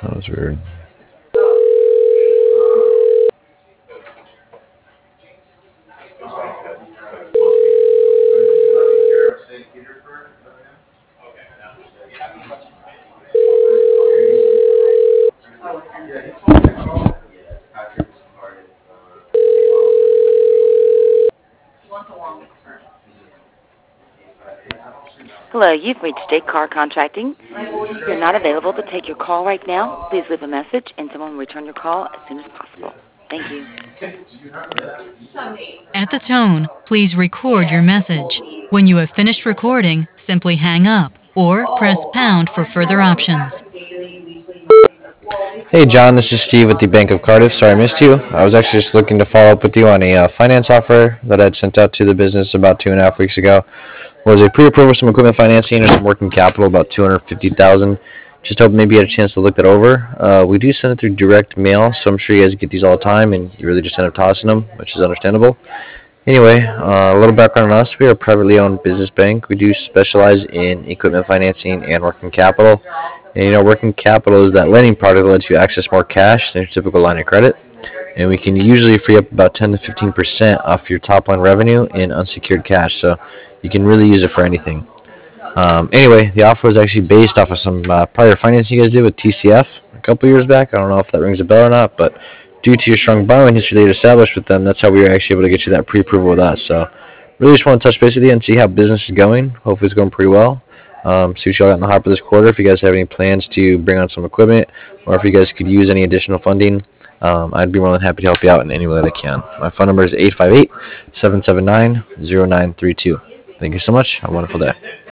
That was weird. Hello, you've reached State Car Contracting. If you're not available to take your call right now, please leave a message and someone will return your call as soon as possible. Thank you. At the tone, please record your message. When you have finished recording, simply hang up or press pound for further options. Hey, John, this is Steve with the Bank of Cardiff. Sorry I missed you. I was actually just looking to follow up with you on a finance offer that I'd sent out to the business about 2.5 weeks ago. It was a pre-approval, some equipment financing, and some working capital, about $250,000. Just hoping maybe you had a chance to look that over. We do send it through direct mail, so I'm sure you guys get these all the time, and you really just end up tossing them, which is understandable. Anyway, a little background on us. We are a privately owned business bank. We do specialize in equipment financing and working capital. And working capital is that lending product that lets you access more cash than your typical line of credit. And we can usually free up about 10 to 15% off your top line revenue in unsecured cash. So you can really use it for anything. Anyway, the offer was actually based off of some prior financing you guys did with TCF a couple years back. I don't know if that rings a bell or not, but due to your strong borrowing history that you established with them, that's how we were actually able to get you that pre-approval with us. So really just want to touch base with you and see how business is going. Hopefully it's going pretty well. See what y'all got in the hopper this quarter. If you guys have any plans to bring on some equipment, or if you guys could use any additional funding, I'd be more than happy to help you out in any way that I can. My phone number is 858-779-0932. Thank you so much. Have a wonderful day.